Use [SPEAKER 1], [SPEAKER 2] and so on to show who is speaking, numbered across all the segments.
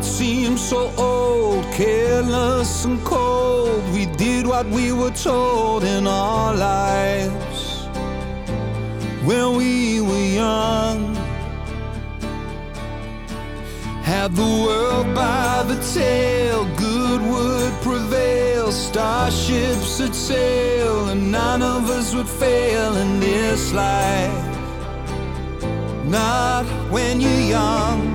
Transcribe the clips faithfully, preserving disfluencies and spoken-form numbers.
[SPEAKER 1] hearts seem so old, careless and cold. We did what we were told in our lives when we were young. Had the world by the tail, good would prevail, starships would sail, and none of us would fail in this life. Not when you're young.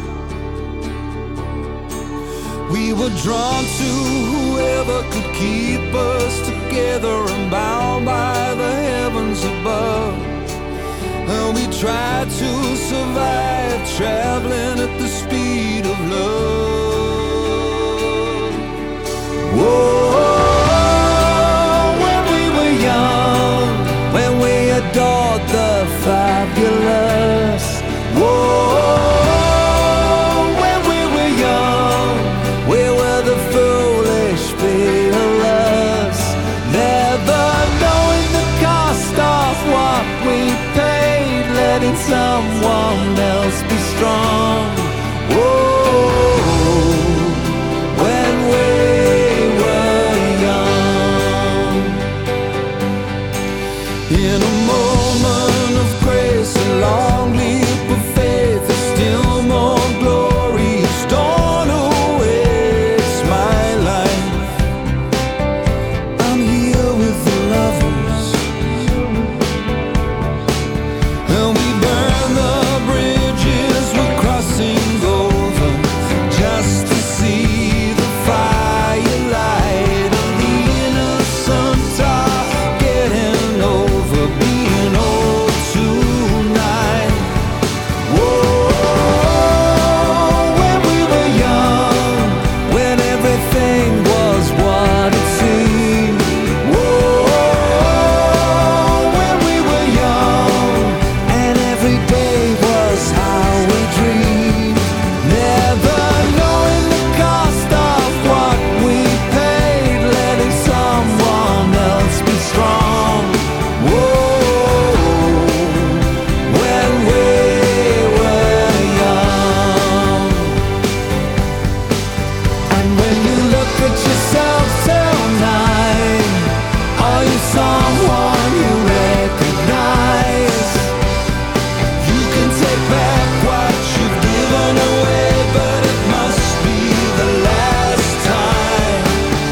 [SPEAKER 1] We were drawn to whoever could keep us together and bound by the heavens above. And we tried to survive, traveling at the speed of love. Whoa, when we were young, when we adored the fabulous. Whoa, when we were young, we were the foolish fearless, never knowing the cost of what we paid, letting someone else be strong. Whoa, when we were young. In a moment of grace, a long leap of faith, there's still more glorious dawn awaits my life. I'm here with the lovers, and we burn the bridges we're crossing over, just to see the firelight of the innocent are getting over being old tonight. Whoa, when we were young, when everything was what it seemed. Whoa, when we were young, and every day was how we dreamed, never knowing the cost of what we paid, letting someone else be strong. Whoa, when we were young. And when you look at yourself tonight, are you someone you recognize? You can take back what you've given away, but it must be the last time.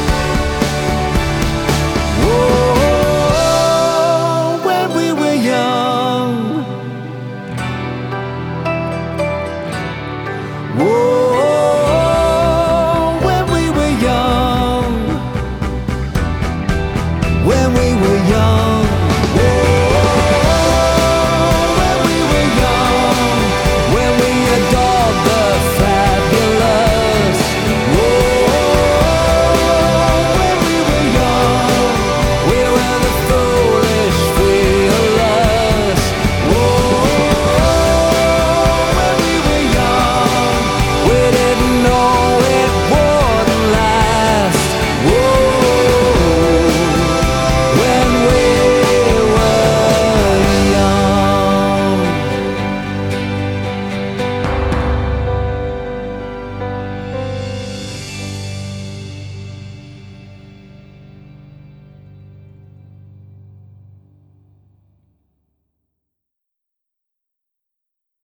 [SPEAKER 1] Whoa, when we were young. Whoa, when we were young. When we were young.